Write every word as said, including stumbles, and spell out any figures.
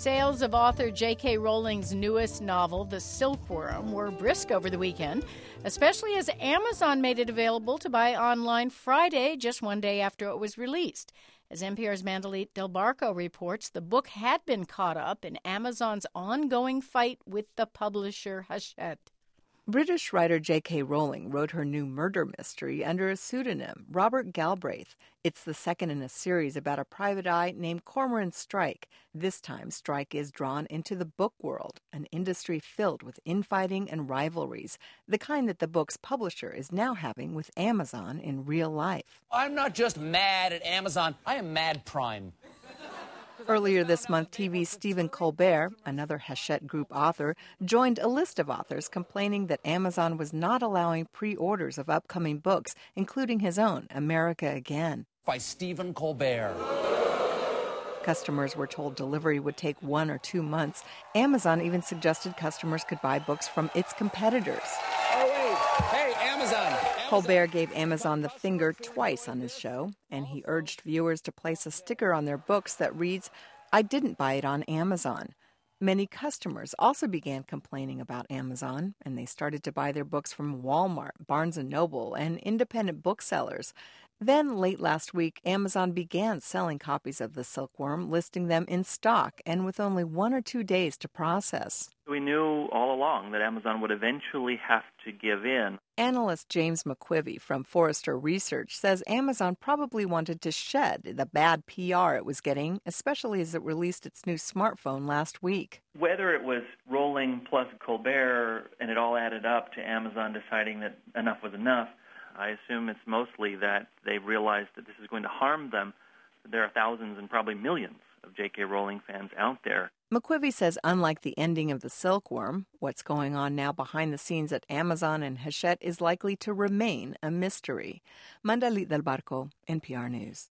Sales of author J K. Rowling's newest novel, The Silkworm, were brisk over the weekend, especially as Amazon made it available to buy online Friday, just one day after it was released. As N P R's Mandalit Del Barco reports, the book had been caught up in Amazon's ongoing fight with the publisher Hachette. British writer J K. Rowling wrote her new murder mystery under a pseudonym, Robert Galbraith. It's the second in a series about a private eye named Cormoran Strike. This time, Strike is drawn into the book world, an industry filled with infighting and rivalries, the kind that the book's publisher is now having with Amazon in real life. I'm not just mad at Amazon, I am mad prime. Earlier this month, T V's Stephen Colbert, another Hachette Group author, joined a list of authors complaining that Amazon was not allowing pre-orders of upcoming books, including his own, America Again. By Stephen Colbert. Customers were told delivery would take one or two months. Amazon even suggested customers could buy books from its competitors. Oh, wait. Hey, Amazon. Amazon. Colbert gave Amazon the finger twice on his show, and he urged viewers to place a sticker on their books that reads, "I didn't buy it on Amazon." Many customers also began complaining about Amazon, and they started to buy their books from Walmart, Barnes and Noble, and independent booksellers. Then, late last week, Amazon began selling copies of The Silkworm, listing them in stock and with only one or two days to process. We knew all along that Amazon would eventually have to give in. Analyst James McQuivey from Forrester Research says Amazon probably wanted to shed the bad P R it was getting, especially as it released its new smartphone last week. Whether it was Rowling plus Colbert and it all added up to Amazon deciding that enough was enough, I assume it's mostly that they realized that this is going to harm them. There are thousands and probably millions of J K. Rowling fans out there. McQuivey says unlike the ending of The Silkworm, what's going on now behind the scenes at Amazon and Hachette is likely to remain a mystery. Mandalit Del Barco, N P R News.